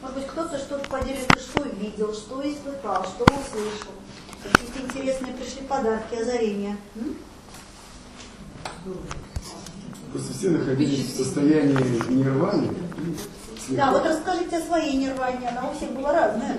Может быть, кто-то что-то поделится, что видел, что испытал, что услышал. Какие-то интересные пришли подарки, озарения. Просто все находились в состоянии нирваны. Да, вот расскажите о своей нирване, она у всех была разная.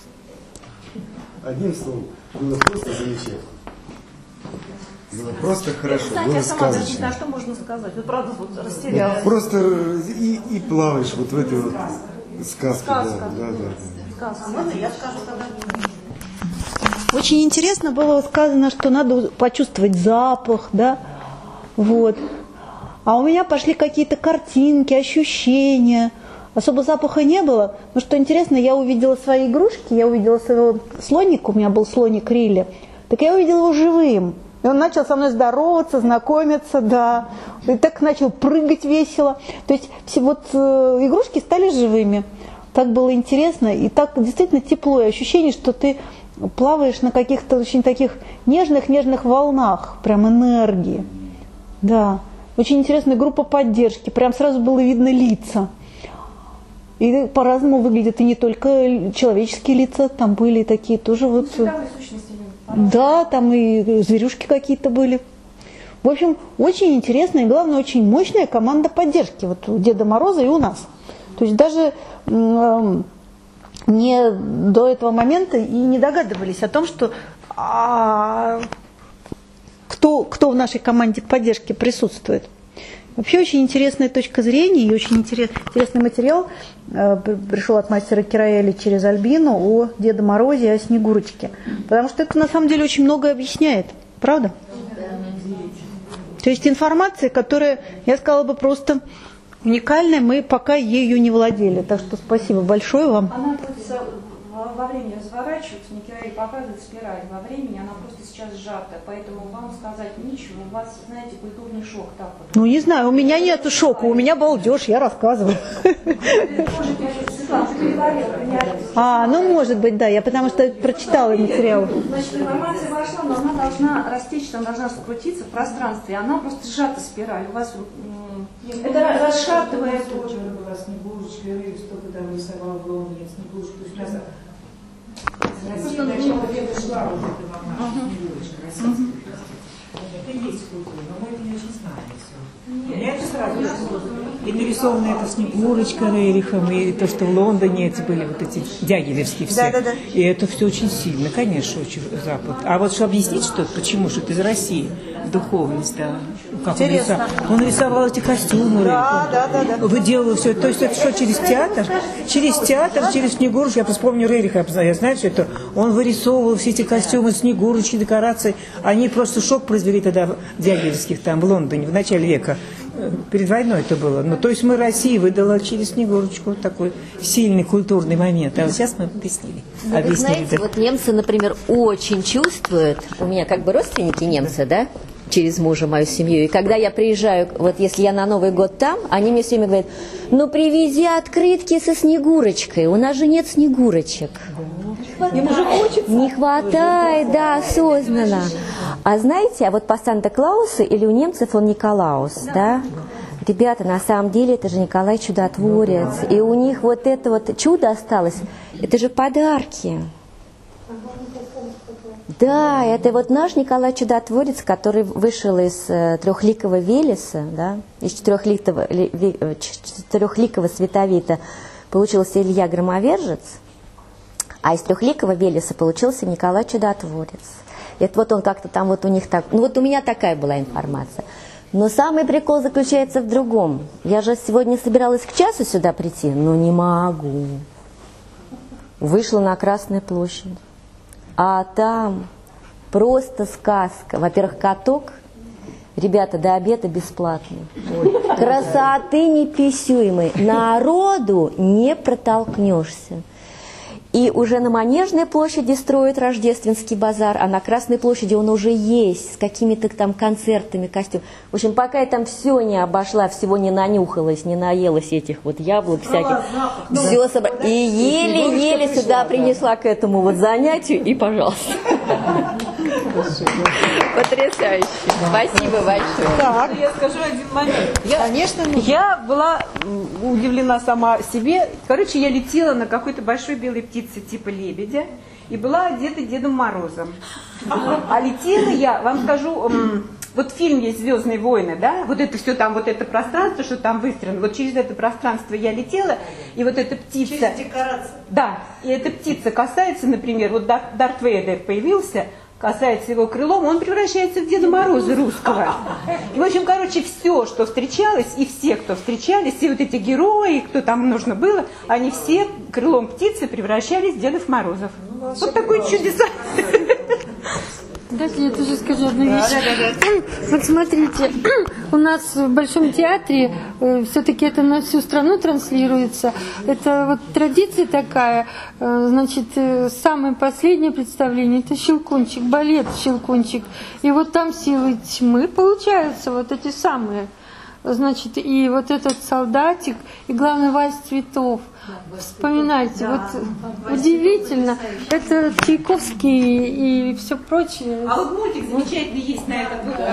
Одним словом, было просто замечательно. Было просто хорошо, Кстати, было я сама даже не сказочно. знаю, что можно сказать. Вот правда вот растерялась. Просто и плаваешь вот в этой вот сказке. Сказка. Да. А можно я скажу тогда? Очень интересно было сказано, что надо почувствовать запах, да, вот. А у меня пошли какие-то картинки, ощущения. Особо запаха не было. Но что интересно, я увидела свои игрушки, я увидела своего слоника, у меня был слоник Рилли. Так я увидела его живым. И он начал со мной здороваться, знакомиться, да. И так начал прыгать весело. То есть все вот игрушки стали живыми. Так было интересно и так действительно тепло. И ощущение, что ты плаваешь на каких-то очень таких нежных волнах, прям энергии. Да. Очень интересная группа поддержки. Прям сразу было видно лица. И по-разному выглядят и не только человеческие лица, там были такие тоже вот... Да, там и зверюшки какие-то были. В общем, очень интересная и, главное, очень мощная команда поддержки. Вот у Деда Мороза и у нас. То есть даже не до этого момента и не догадывались о том, что кто в нашей команде поддержки присутствует. Вообще очень интересная точка зрения и очень интересный материал пришел от мастера Кираэли через Альбину о Деде Морозе и о Снегурочке. Потому что это на самом деле очень многое объясняет. Правда? То есть информация, которая, я сказала бы, просто уникальная, мы пока ею не владели. Так что спасибо большое вам. Она во времени разворачивается, Николай показывает спираль. Во времени она просто сейчас сжата, поэтому вам сказать ничего. У вас, знаете, культурный шок так вот. Ну, не знаю, у меня нет шока, у меня балдеж, я рассказываю. Ну, может быть, да, я потому что прочитала материал. Значит, информация вошла, но она должна растечься, она должна скрутиться в пространстве, она просто сжата спираль. У вас это расшатывает. Была Снегурочка, и что когда рисовала в Лондоне Снегурочку, то есть у нас начало лета шла вот эта волна Снегурочка, российская. Это и есть культура, но мы это не очень знаем все. Меня это сразу и нарисована эта Снегурочка Рерихом, и то, что в Лондоне эти были вот эти дягилевские все. Да. И это все очень сильно, конечно, очень Запад. А вот что объяснить, что почему, что это из России, духовность, да. Как Интересно. он рисовал эти костюмы. Да. Выделывал все. То есть это что, через театр? Через Снегурочку. Я просто помню Рериха, я знаю все это. Он вырисовывал все эти костюмы, Снегурочки, декорации. Они просто шок произвели тогда в Дягилевских, там, в Лондоне, в начале века. Перед войной это было. Ну, то есть мы России выдала через Снегурочку такой сильный культурный момент. А вот сейчас мы объяснили. Вы знаете, вот немцы, например, очень чувствуют, у меня как бы родственники немцы, да, через мужа, мою семью, и когда я приезжаю, вот если я на Новый год там, они мне все время говорят, ну привези открытки со Снегурочкой, у нас же нет Снегурочек. Ему же хочется. Не хватает, да, осознанно. А знаете, а вот по Санта-Клаусу или у немцев он Николаус, да? Ребята, на самом деле это же Николай Чудотворец. И у них вот это вот чудо осталось, это же подарки. Да, это вот наш Николай Чудотворец, который вышел из трехликого Велеса, да, из четырехликого Световита получился Илья Громовержец, а из трехликого Велеса получился Николай Чудотворец. Это вот он как-то там вот у них так, ну вот у меня такая была информация. Но самый прикол заключается в другом. Я же сегодня собиралась к часу сюда прийти, но не могу. Вышла на Красную площадь. А там просто сказка. Во-первых, каток. Ребята, до обеда бесплатный. Красоты неписуемой. Народу не протолкнешься. И уже на Манежной площади строят рождественский базар, а на Красной площади он уже есть, с какими-то там концертами, костюмами. В общем, пока я там все не обошла, всего не нанюхалась, не наелась этих вот яблок всяких, все собрала. И еле-еле сюда принесла к этому вот занятию, и пожалуйста. Потрясающе. Спасибо большое. Так, Я скажу один момент. конечно, Я была удивлена сама себе. Короче, я летела на какой-то большой белой птице типа лебедя и была одета Дедом Морозом. А летела я, вам скажу, вот фильм есть «Звездные войны», да? Вот это все там, вот это пространство, что там выстроено. Вот через это пространство я летела, и вот эта птица... Через декорацию. Да, и эта птица касается, например, вот Дарт Вейдер появился, касается его крылом, он превращается в Деда Мороза русского. И, в общем, короче, все, что встречалось, и все, кто встречались, все вот эти герои, кто там нужно было, они все крылом птицы превращались в Дедов Морозов. Вот такое чудеса. Дайте я тоже скажу одну вещь. Вот смотрите, у нас в Большом театре все-таки это на всю страну транслируется. Это вот традиция такая. Значит, самое последнее представление — это «Щелкунчик», балет «Щелкунчик». И вот там силы тьмы получаются вот эти самые. Значит, и вот этот солдатик, и главное, вальс цветов. Вспоминайте, вот удивительно. Это Чайковский и все прочее. А вот мультик замечательный есть на этот вот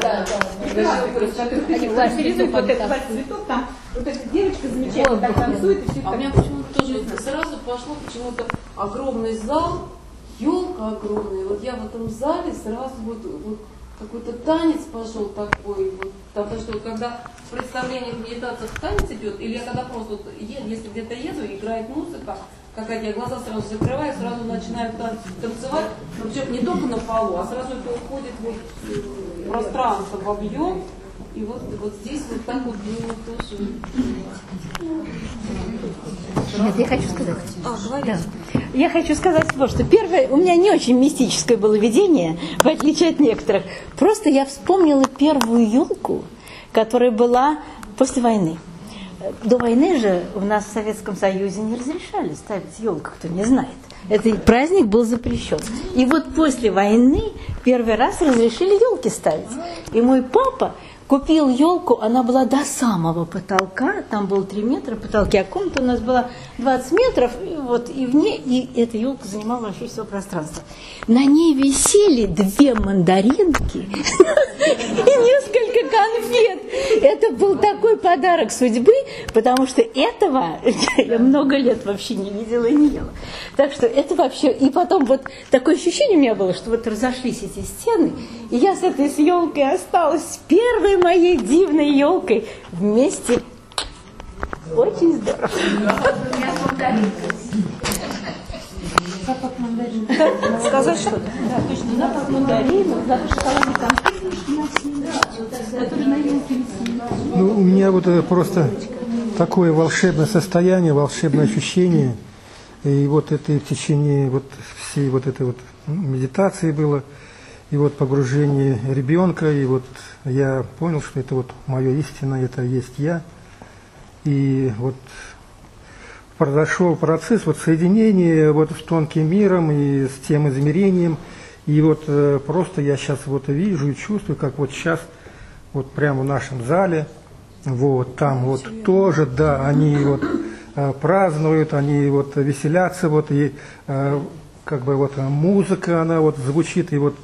вот этот вальс цветов, там вот эта девочка замечательно так танцует. И все А у меня почему-то тоже сразу пошло почему-то огромный зал, елка огромная. Вот я в этом зале сразу вот какой-то танец пошел такой, вот, потому что когда в представлениях, в медитациях танец идет, или я когда просто, вот, если где-то еду, играет музыка, какая-то, я глаза сразу закрываю, сразу начинаю танцевать, причем не только на полу, а сразу это уходит вот в пространство, в объем, и вот здесь вот так вот тоже... Нет, я хочу сказать. Да. Я хочу сказать, что первое, у меня не очень мистическое было видение, в отличие от некоторых. Просто я вспомнила первую елку, которая была после войны. До войны же у нас в Советском Союзе не разрешали ставить елку, кто не знает. Этот праздник был запрещен. И вот после войны первый раз разрешили елки ставить. И мой папа купил елку, она была до самого потолка, там было 3 метра потолки, а комната у нас была 20 метров, и вот и в ней, и эта елка занимала вообще все пространство. На ней висели 2 мандаринки и несколько конфет. Это был такой подарок судьбы, потому что этого я много лет вообще не видела и не ела. Так что это вообще... И потом вот такое ощущение у меня было, что вот разошлись эти стены, и я с этой елкой осталась первой моей дивной елкой вместе. Очень здорово. Запах мандарина. сказать что-то? Да, точно. Запах мандарина, запах шоколадной конфеты, который на елке висит. Ну, у меня вот просто такое волшебное состояние, волшебное ощущение. И вот это и в течение вот всей вот этой вот медитации было, и вот погружение ребенка, и вот я понял, что это вот мое истинное, это есть я. И вот произошел процесс вот соединения вот с тонким миром и с тем измерением. И вот просто я сейчас вот вижу и чувствую, как вот сейчас вот прямо в нашем зале, вот там вот тоже, да, они вот празднуют, они вот веселятся, вот и как бы вот музыка, она вот звучит, и вот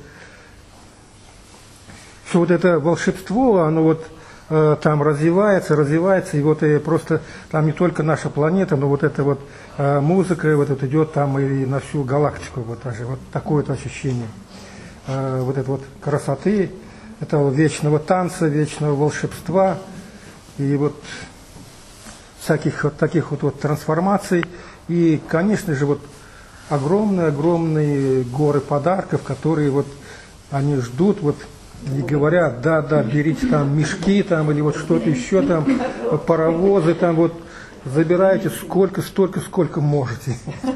все вот это волшебство, оно вот там развивается, и вот и просто там не только наша планета, но вот эта вот музыка вот это идет там и на всю галактику, вот даже вот такое вот ощущение вот этой вот красоты, этого вечного танца, вечного волшебства и вот всяких вот таких вот трансформаций и, конечно же, вот огромные горы подарков, которые вот они ждут вот. И говорят, да, берите там мешки там или вот что-то еще там, паровозы там вот, забирайте сколько можете.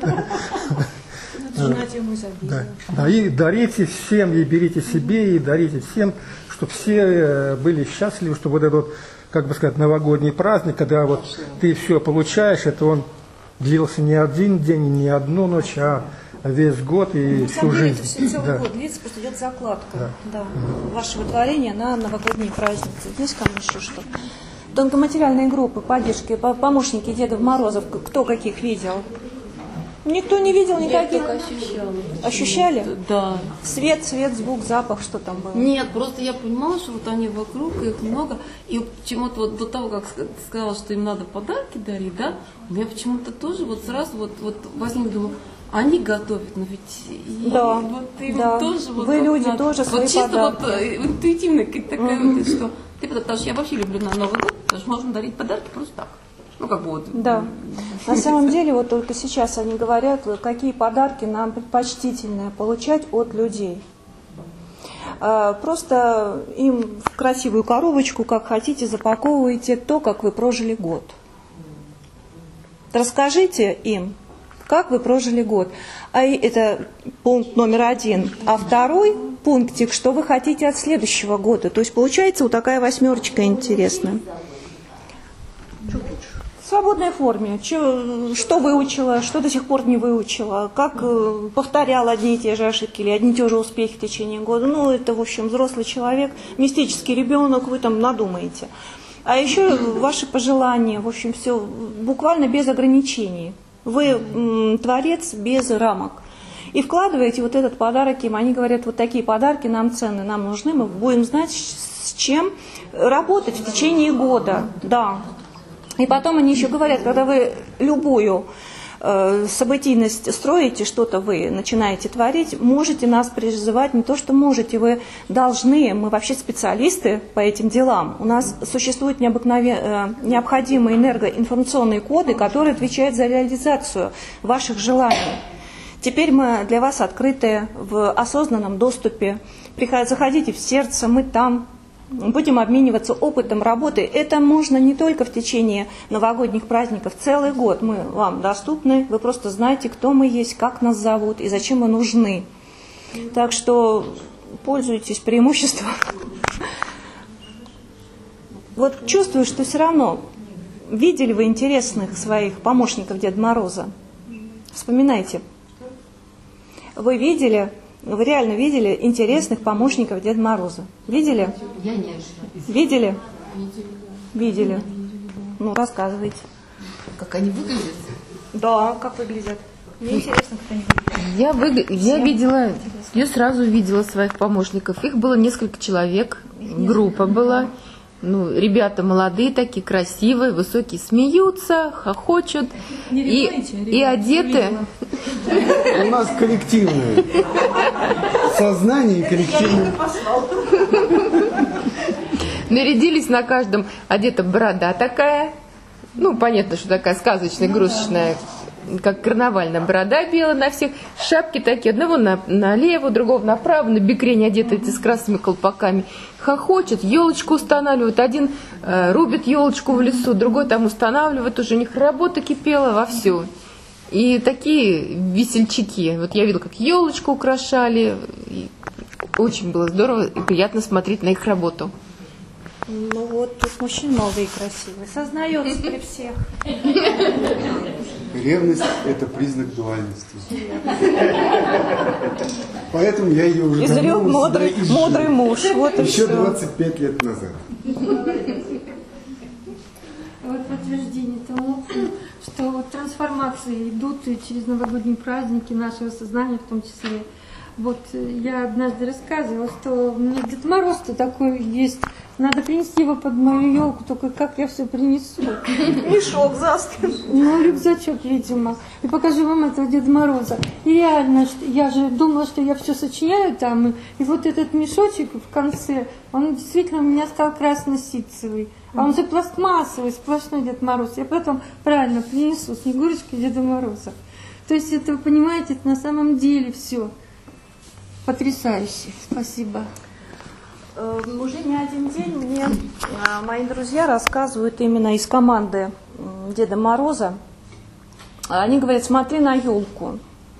Да, и дарите всем, и берите себе, и дарите всем, чтобы все были счастливы, чтобы вот этот вот, как бы сказать, новогодний праздник, когда вот ты все получаешь, это он длился не один день, не одну ночь, а весь год и всю жизнь. Это все целый год длится, просто идет закладка вашего творения на новогодние праздники. Здесь, кому еще что? Тонкоматериальные группы, поддержки, помощники Дедов Морозов, кто каких видел? Никто не видел никаких? Я только ощущала. Ощущали? Да. Свет, звук, запах, что там было? Нет, просто я понимала, что вот они вокруг, их много. И почему-то вот до того, как ты сказала, что им надо подарки дарить, да, у меня почему-то тоже вот сразу вот возник, думаю, они готовят, но ведь да, вот им да. тоже вот вы люди надо. тоже свои вот чисто подарки. Вот интуитивно такая вот, что потому что я вообще люблю на Новый год, потому что можно дарить подарки просто так. Ну, как бы вот. Да. На самом деле, вот только сейчас они говорят, какие подарки нам предпочтительно получать от людей. Просто им в красивую коробочку, как хотите, запаковываете то, как вы прожили год. Расскажите им, как вы прожили год. А это пункт номер 1. А второй пунктик, что вы хотите от следующего года. То есть получается вот такая 8 интересная. В свободной форме. Что выучила, что до сих пор не выучила, как повторяла одни и те же ошибки или одни и те же успехи в течение года. Ну, это, в общем, взрослый человек, мистический ребенок, вы там надумаете. А еще ваши пожелания, в общем, все буквально без ограничений. Вы творец без рамок. И вкладываете вот этот подарок им. Они говорят, вот такие подарки нам ценны, нам нужны, мы будем знать, с чем работать в течение года. Да. И потом они еще говорят, когда вы любую событийность строите, что-то вы начинаете творить, можете нас призывать, не то что можете, вы должны, мы вообще специалисты по этим делам. У нас существуют необходимые энергоинформационные коды, которые отвечают за реализацию ваших желаний. Теперь мы для вас открыты в осознанном доступе. Заходите в сердце, мы там. Будем обмениваться опытом работы. Это можно не только в течение новогодних праздников, целый год мы вам доступны. Вы просто знаете, кто мы есть, как нас зовут и зачем мы нужны. Так что пользуйтесь преимуществом. Вот чувствую, что все равно видели вы интересных своих помощников Деда Мороза. Вспоминайте. Вы видели... Вы реально видели интересных помощников Деда Мороза? Видели? Я нет. Видели? Видели. Ну, рассказывайте. Как они выглядят? Да, как выглядят. Мне интересно, как они выглядят. Я видела, я сразу видела своих помощников. Их было несколько человек, группа была. Ну, ребята молодые такие, красивые, высокие, смеются, хохочут и одеты. У нас коллективное сознание и коллективное. Нарядились на каждом, одета борода такая, ну, понятно, что такая сказочная, игрушечная, как карнавальная борода белая на всех, шапки такие, одного налево, другого направо, на бекрень одеты эти с красными колпаками, хохочет, елочку устанавливают, один рубит елочку в лесу, другой там устанавливает, уже у них работа кипела вовсю. И такие весельчаки, вот я видела, как елочку украшали, и очень было здорово и приятно смотреть на их работу. Ну вот, тут мужчины молодые и красивые, сознается при всех. Ревность – это признак дуальности. Поэтому я ее уже Изрек мудрый муж. Вот и еще все. 25 лет назад. Вот подтверждение тому, что вот трансформации идут и через новогодние праздники нашего сознания в том числе. Вот я однажды рассказывала, что у меня Дед Мороз-то такой есть. Надо принести его под мою елку, только как я все принесу? Мешок за спину. Ну, рюкзачок, видимо. И покажу вам этого Деда Мороза. И реально, я же думала, что я все сочиняю там. И вот этот мешочек в конце, он действительно у меня стал красно-ситцевый. А он же пластмассовый, сплошной Дед Мороз. Я потом правильно принесу Снегурочку и Деда Мороза. То есть это, вы понимаете, это на самом деле все. Потрясающе. Спасибо. Уже не один день мне мои друзья рассказывают именно из команды Деда Мороза. Они говорят, смотри на елку.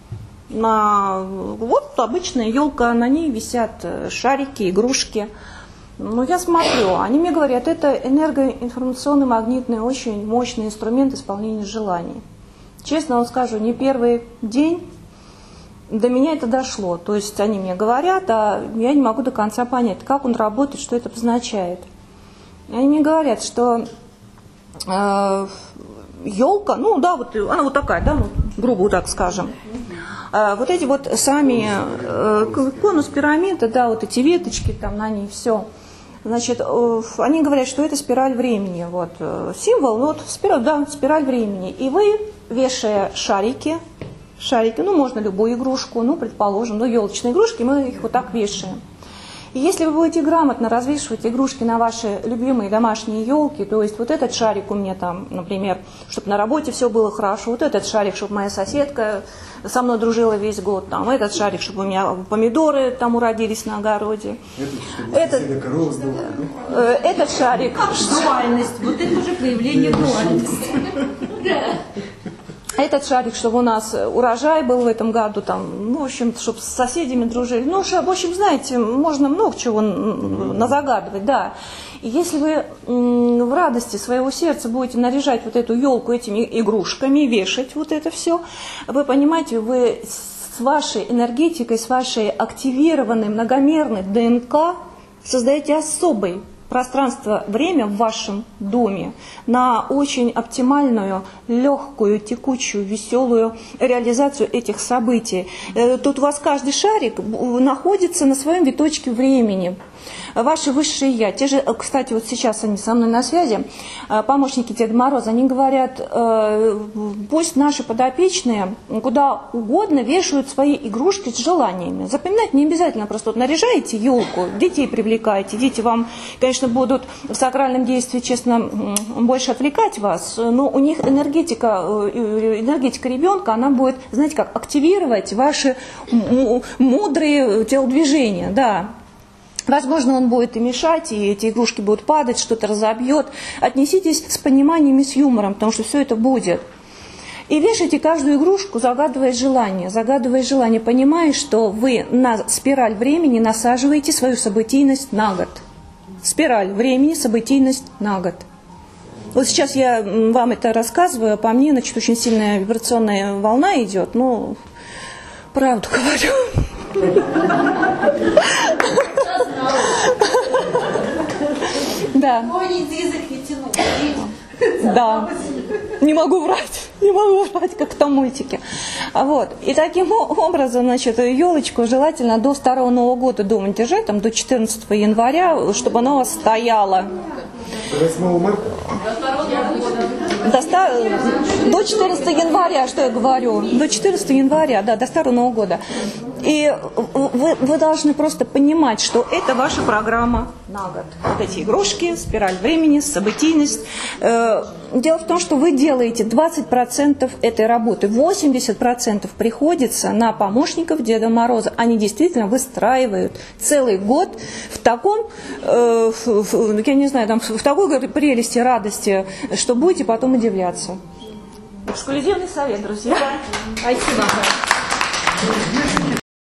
Вот обычная елка, на ней висят шарики, игрушки. Ну, я смотрю, они мне говорят, это энергоинформационный магнитный, очень мощный инструмент исполнения желаний. Честно вам скажу, не первый день до меня это дошло. То есть они мне говорят, а я не могу до конца понять, как он работает, что это обозначает. Они мне говорят, что елка, ну да, вот она вот такая, да, ну, грубо так скажем. Вот эти вот сами конус пирамида, да, вот эти веточки там на ней, все. Значит, они говорят, что это спираль времени. Вот символ, вот спираль, да, спираль времени. И вы, вешая шарики, ну можно любую игрушку, ну предположим, ну елочные игрушки, мы их вот так вешаем. И если вы будете грамотно развешивать игрушки на ваши любимые домашние елки, то есть вот этот шарик у меня там, например, чтобы на работе все было хорошо, вот этот шарик, чтобы моя соседка со мной дружила весь год, там, этот шарик, чтобы у меня помидоры там уродились на огороде. Этот шарик. Дуальность. Вот это уже проявление дуальности. Этот шарик, чтобы у нас урожай был в этом году, там, ну, в общем, чтобы с соседями дружили. Ну, в общем, знаете, можно много чего назагадывать, да. И если вы в радости своего сердца будете наряжать вот эту елку этими игрушками, вешать вот это все, вы понимаете, вы с вашей энергетикой, с вашей активированной многомерной ДНК создаете особый пространство-время в вашем доме на очень оптимальную, легкую, текучую, веселую реализацию этих событий. Тут у вас каждый шарик находится на своем виточке времени. Ваши высшие я, те же, кстати, вот сейчас они со мной на связи, помощники Деда Мороза, они говорят, пусть наши подопечные куда угодно вешают свои игрушки с желаниями. Запоминать не обязательно, просто вот наряжаете елку, детей привлекаете, дети вам, конечно, будут в сакральном действии, честно, больше отвлекать вас, но у них энергетика ребенка, она будет, знаете как, активировать ваши мудрые телодвижения, да. Возможно, он будет и мешать, и эти игрушки будут падать, что-то разобьет. Отнеситесь с пониманием и с юмором, потому что все это будет. И вешайте каждую игрушку, загадывая желание, понимая, что вы на спираль времени насаживаете свою событийность на год. Спираль времени, событийность на год. Вот сейчас я вам это рассказываю, а по мне, значит, очень сильная вибрационная волна идет, но правду говорю. Да. Да. Не могу врать, как в том мультике. Вот. И таким образом, значит, елочку желательно до Старого Нового года дома держать, там, до 14 января, чтобы она у вас стояла. 8 марта? До 14 января, что я говорю? До 14 января, да, до Старого Нового года. И вы должны просто понимать, что это ваша программа на год. Вот эти игрушки, спираль времени, событийность. Дело в том, что вы делаете 20% этой работы, 80% приходится на помощников Деда Мороза. Они действительно выстраивают целый год в таком, я не знаю, там, в такой прелести, радости, что будете потом удивляться. Эксклюзивный совет, друзья. Спасибо.